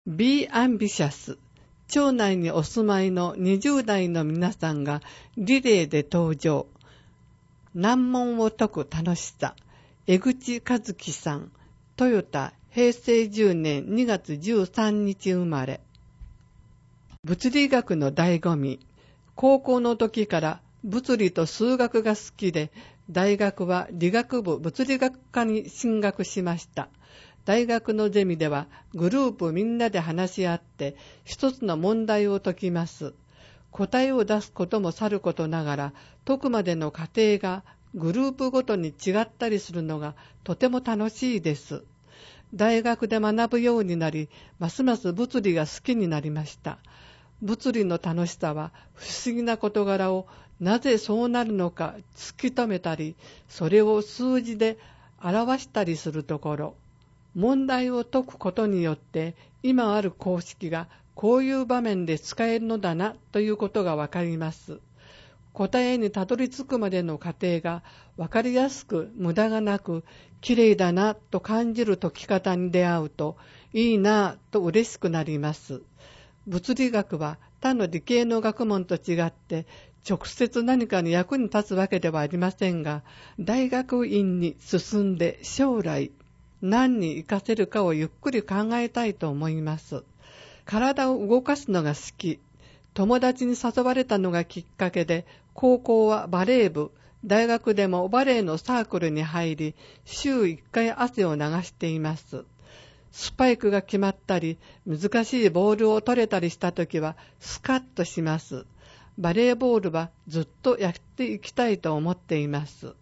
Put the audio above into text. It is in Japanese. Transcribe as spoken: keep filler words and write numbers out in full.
Be Ambitious。町内にお住まいのにじゅう代の皆さんがリレーで登場。難問を解く楽しさ。江口和樹さん。トヨタ、平成じゅうねんにがつじゅうさんにち生まれ。物理学の醍醐味。高校の時から物理と数学が好きで、大学は理学部物理学科に進学しました。大学のゼミではグループみんなで話し合って一つの問題を解きます。答えを出すこともさることながら、解くまでの過程がグループごとに違ったりするのがとても楽しいです。大学で学ぶようになり、ますます物理が好きになりました。物理の楽しさは不思議な事柄をなぜそうなるのか突き止めたり、それを数字で表したりするところ。問題を解くことによって今ある公式がこういう場面で使えるのだなということがわかります。答えにたどり着くまでの過程がわかりやすく無駄がなくきれいだなと感じる解き方に出会うといいなと嬉しくなります。物理学は他の理系の学問と違って直接何かに役に立つわけではありませんが、大学院に進んで将来何に活かせるかをゆっくり考えたいと思います。体を動かすのが好き。友達に誘われたのがきっかけで、高校はバレー部、大学でもバレーのサークルに入り、週いっかい汗を流しています。スパイクが決まったり、難しいボールを取れたりしたときはスカッとします。バレーボールはずっとやっていきたいと思っています。